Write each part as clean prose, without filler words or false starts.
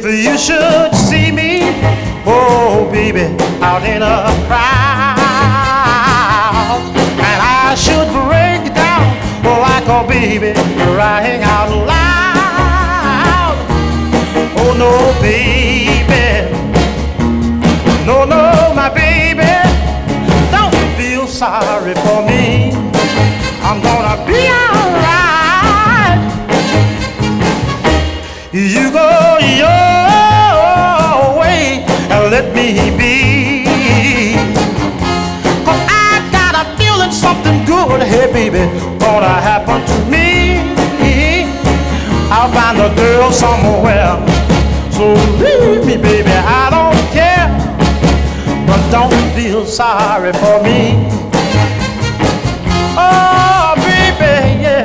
If you should see me, oh baby, out in a crowd, and I should break down, oh like a baby, crying out loud. Oh no, baby, no, no, my baby, don't feel sorry for me. I'm gonna be alright. You go your way and let me be. 'Cause I got a feeling something good, hey baby, gonna happen to me. I'll find a girl somewhere, so leave me baby, I don't care. But don't feel sorry for me. Oh baby, yeah.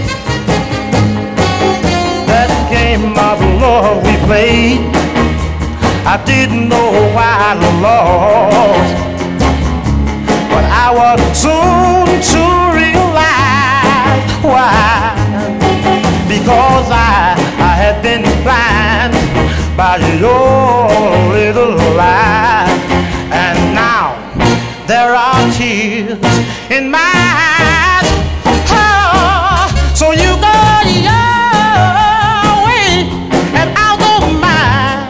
That game of love we played, I didn't know why I lost, but I was soon to realize why. Because I had been blind by your little lie, and now there are tears in my eyes. Oh, so you go your way and I'll go mine.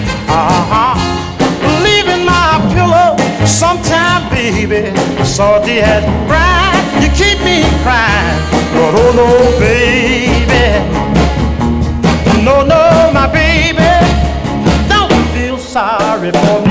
Leaving my pillow sometime, baby, salty as brine. You keep me crying, but oh no, baby, no, no, my baby, don't feel sorry for me.